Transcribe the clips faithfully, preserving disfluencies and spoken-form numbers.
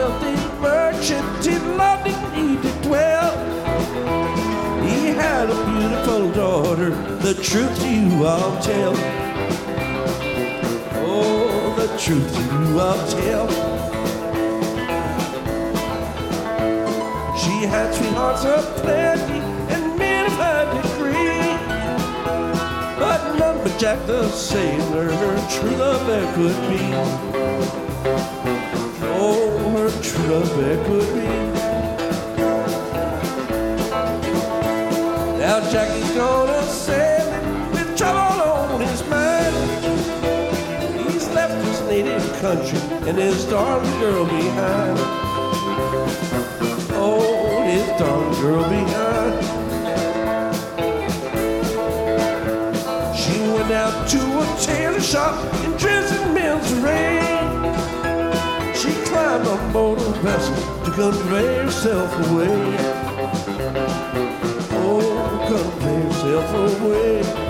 wealthy merchant in London he did dwell. He had a beautiful daughter, the truth you I'll tell. Oh, the truth you I'll tell. She had sweethearts of plenty and men of high degree, but none but Jack the sailor her true love there could be. Oh, her true love there could be. Now Jackie's gonna sailing with trouble on his mind. He's left his native country and his darling girl behind. Oh, his darling girl behind. She went out to a tailor shop in Dresden, Missouri. She climbed on board a vessel to convey herself away. Oh, convey herself away.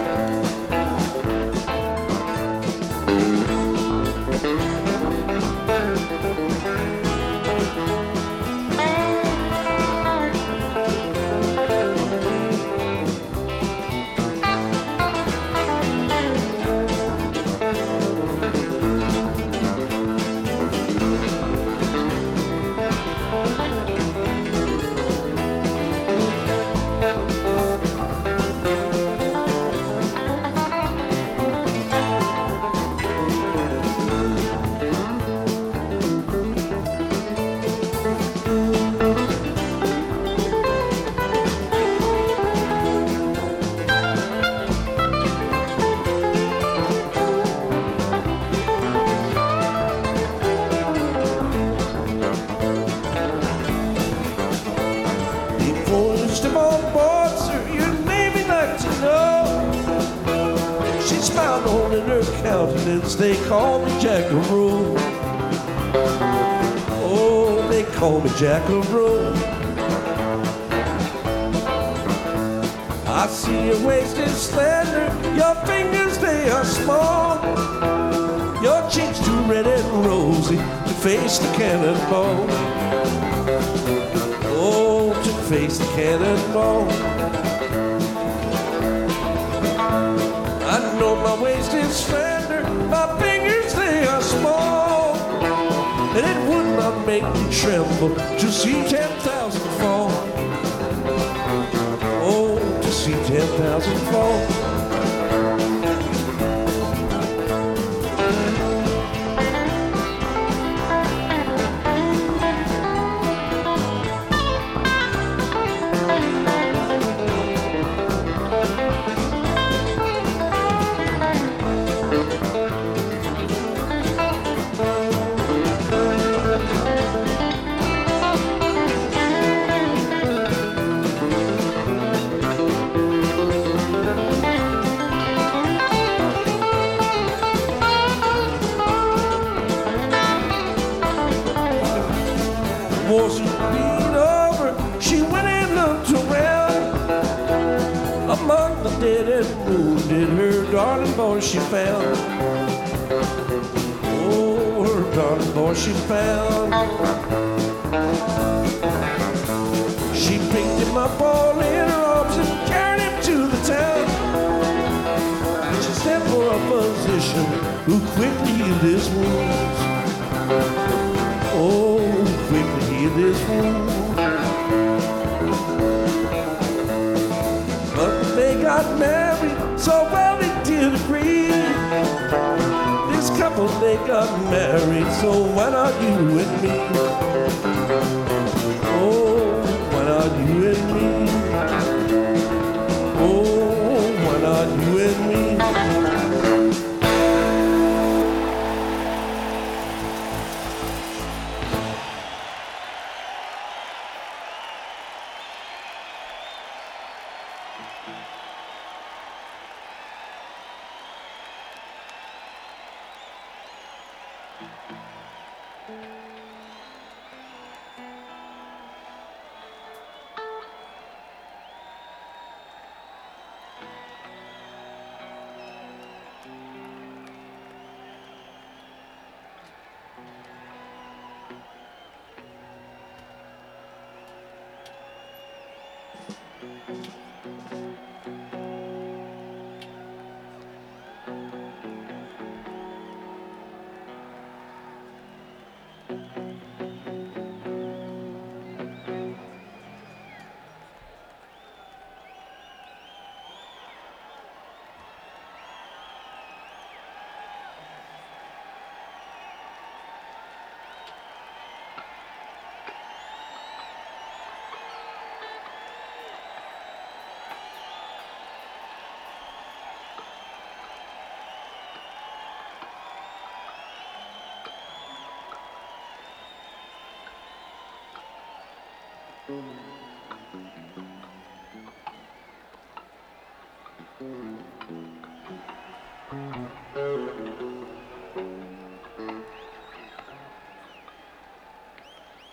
They call me Jackaroo. Oh, they call me Jackaroo. I see your waist is slender, your fingers they are small, your cheeks too red and rosy to face the cannonball. Oh, to face the cannonball. I know my waist is slender, my fingers they are small, and it would not make me tremble to see ten thousand fall. Oh, to see ten thousand fall. She found, oh, her darling boy she found. She picked him up all in her arms and carried him to the town. She sent for a physician who quickly healed his wounds. Oh, quickly healed his wounds. But they got married so well they did agree. This couple, they got married, so why not you and me? Oh, why not you and me? Oh, why not you and me? Mm-hmm.